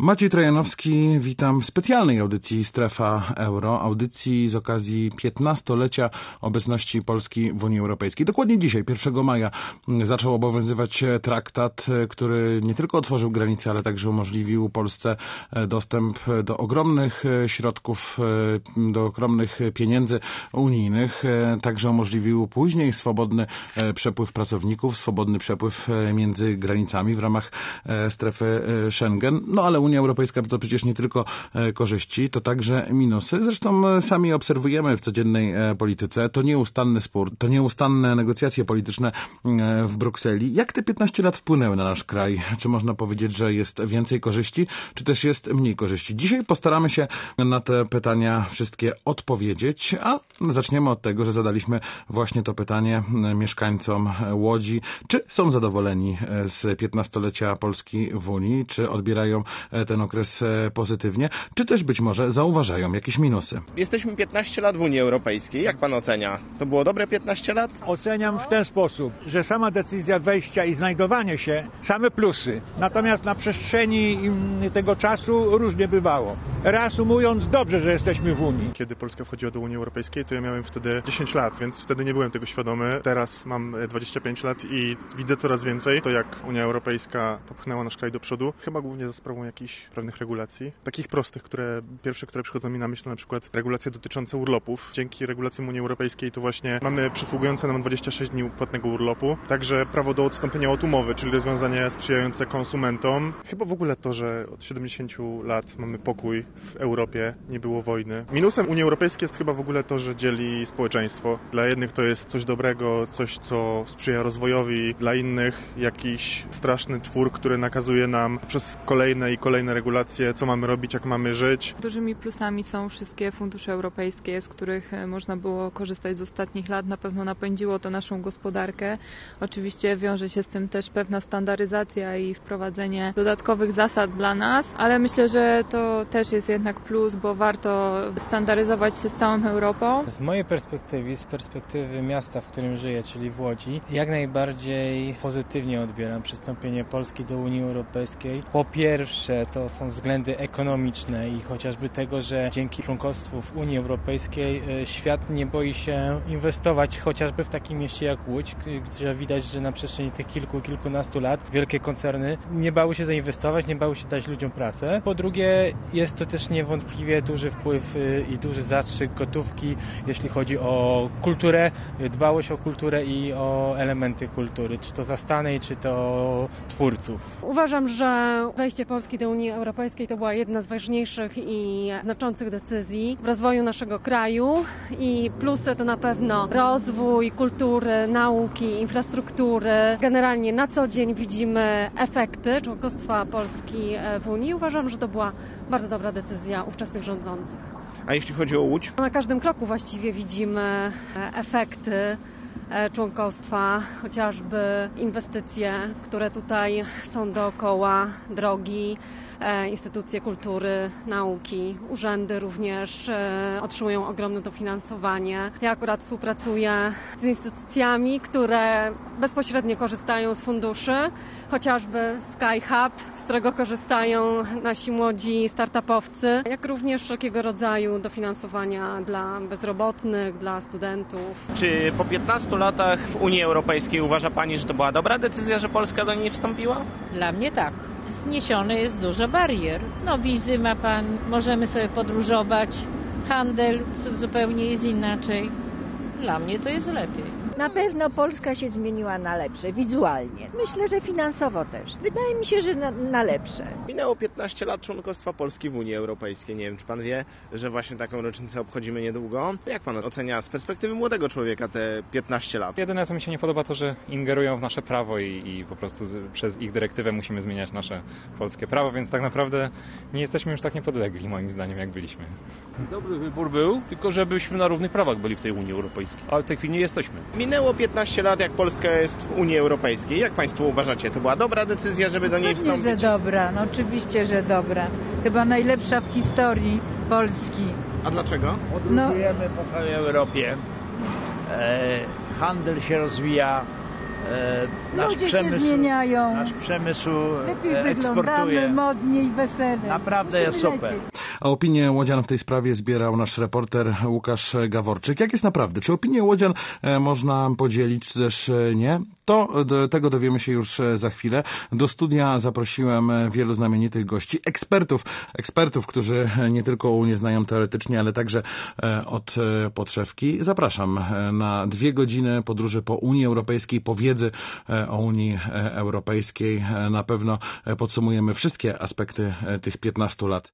Maciej Trojanowski, witam w specjalnej audycji Strefa Euro, audycji z okazji 15-lecia obecności Polski w Unii Europejskiej. Dokładnie dzisiaj, 1 maja, zaczął obowiązywać traktat, który nie tylko otworzył granice, ale także umożliwił Polsce dostęp do ogromnych środków, do ogromnych pieniędzy unijnych. Także umożliwił później swobodny przepływ pracowników, swobodny przepływ między granicami w ramach strefy Schengen. No ale Unia Europejska to przecież nie tylko korzyści, to także minusy. Zresztą sami obserwujemy w codziennej polityce. To nieustanny spór, to nieustanne negocjacje polityczne w Brukseli. Jak te 15 lat wpłynęły na nasz kraj? Czy można powiedzieć, że jest więcej korzyści, czy też jest mniej korzyści? Dzisiaj postaramy się na te pytania wszystkie odpowiedzieć, a zaczniemy od tego, że zadaliśmy właśnie to pytanie mieszkańcom Łodzi. Czy są zadowoleni z 15-lecia Polski w Unii? Czy odbierają ten okres pozytywnie? Czy też być może zauważają jakieś minusy? Jesteśmy 15 lat w Unii Europejskiej. Jak pan ocenia? To było dobre 15 lat? Oceniam w ten sposób, że sama decyzja wejścia i znajdowanie się, same plusy. Natomiast na przestrzeni tego czasu różnie bywało. Reasumując, dobrze, że jesteśmy w Unii. Kiedy Polska wchodziła do Unii Europejskiej, to ja miałem wtedy 10 lat, więc wtedy nie byłem tego świadomy. Teraz mam 25 lat i widzę coraz więcej to, jak Unia Europejska popchnęła nasz kraj do przodu. Chyba głównie za sprawą jakichś pewnych regulacji. Takich prostych, które przychodzą mi na myśl, na przykład regulacje dotyczące urlopów. Dzięki regulacjom Unii Europejskiej to właśnie mamy przysługujące nam 26 dni płatnego urlopu. Także prawo do odstąpienia od umowy, czyli rozwiązanie sprzyjające konsumentom. Chyba w ogóle to, że od 70 lat mamy pokój w Europie, nie było wojny. Minusem Unii Europejskiej jest chyba w ogóle to, że dzieli społeczeństwo. Dla jednych to jest coś dobrego, coś, co sprzyja rozwojowi, dla innych jakiś straszny twór, który nakazuje nam przez kolejne i kolejne regulacje, co mamy robić, jak mamy żyć. Dużymi plusami są wszystkie fundusze europejskie, z których można było korzystać z ostatnich lat. Na pewno napędziło to naszą gospodarkę. Oczywiście wiąże się z tym też pewna standaryzacja i wprowadzenie dodatkowych zasad dla nas, ale myślę, że to też jest jednak plus, bo warto standaryzować się z całą Europą. Z mojej perspektywy, z perspektywy miasta, w którym żyję, czyli w Łodzi, jak najbardziej pozytywnie odbieram przystąpienie Polski do Unii Europejskiej. Po pierwsze, to są względy ekonomiczne i chociażby tego, że dzięki członkostwu w Unii Europejskiej świat nie boi się inwestować chociażby w takim mieście jak Łódź, gdzie widać, że na przestrzeni tych kilkunastu lat wielkie koncerny nie bały się zainwestować, nie bały się dać ludziom pracę. Po drugie, jest to też niewątpliwie duży wpływ i duży zastrzyk gotówki, jeśli chodzi o kulturę, dbałość o kulturę i o elementy kultury, czy to zastanej, czy to twórców. Uważam, że wejście Polski do Unii Europejskiej to była jedna z ważniejszych i znaczących decyzji w rozwoju naszego kraju i plusy to na pewno rozwój kultury, nauki, infrastruktury. Generalnie na co dzień widzimy efekty członkostwa Polski w Unii. Uważam, że to była bardzo dobra decyzja ówczesnych rządzących. A jeśli chodzi o Łódź? Na każdym kroku właściwie widzimy efekty członkostwa, chociażby inwestycje, które tutaj są dookoła, drogi, instytucje kultury, nauki, urzędy również otrzymują ogromne dofinansowanie. Ja akurat współpracuję z instytucjami, które bezpośrednio korzystają z funduszy, chociażby Sky Hub, z którego korzystają nasi młodzi startupowcy, jak również wszelkiego rodzaju dofinansowania dla bezrobotnych, dla studentów. Czy po 15 latach w Unii Europejskiej uważa Pani, że to była dobra decyzja, że Polska do niej wstąpiła? Dla mnie tak. Zniesione jest dużo barier. No wizy ma pan, możemy sobie podróżować, handel zupełnie jest inaczej. Dla mnie to jest lepiej. Na pewno Polska się zmieniła na lepsze, wizualnie. Myślę, że finansowo też. Wydaje mi się, że na lepsze. Minęło 15 lat członkostwa Polski w Unii Europejskiej. Nie wiem, czy pan wie, że właśnie taką rocznicę obchodzimy niedługo. Jak pan ocenia z perspektywy młodego człowieka te 15 lat? Jedyne, co mi się nie podoba, to, że ingerują w nasze prawo i po prostu przez ich dyrektywę musimy zmieniać nasze polskie prawo, więc tak naprawdę nie jesteśmy już tak niepodlegli, moim zdaniem, jak byliśmy. Dobry wybór był, tylko żebyśmy na równych prawach byli w tej Unii Europejskiej, ale w tej chwili nie jesteśmy. Minęło 15 lat, jak Polska jest w Unii Europejskiej. Jak państwo uważacie? To była dobra decyzja, żeby do niej wstąpić? Pewnie, że dobra. No oczywiście, że dobra. Chyba najlepsza w historii Polski. A dlaczego? Podróżujemy po całej Europie. Handel się rozwija. Nasz Ludzie przemysł, się zmieniają. Nasz przemysł Lepiej eksportuje. wyglądamy, modniej, weselej. Naprawdę jest Musimy super. lecieć. A opinię łodzian w tej sprawie zbierał nasz reporter Łukasz Gaworczyk. Jak jest naprawdę? Czy opinię łodzian można podzielić, czy też nie? Tego dowiemy się już za chwilę. Do studia zaprosiłem wielu znamienitych gości, ekspertów, którzy nie tylko Unię znają teoretycznie, ale także od podszewki. Zapraszam na 2 godziny podróży po Unii Europejskiej, po wiedzy o Unii Europejskiej. Na pewno podsumujemy wszystkie aspekty tych 15 lat.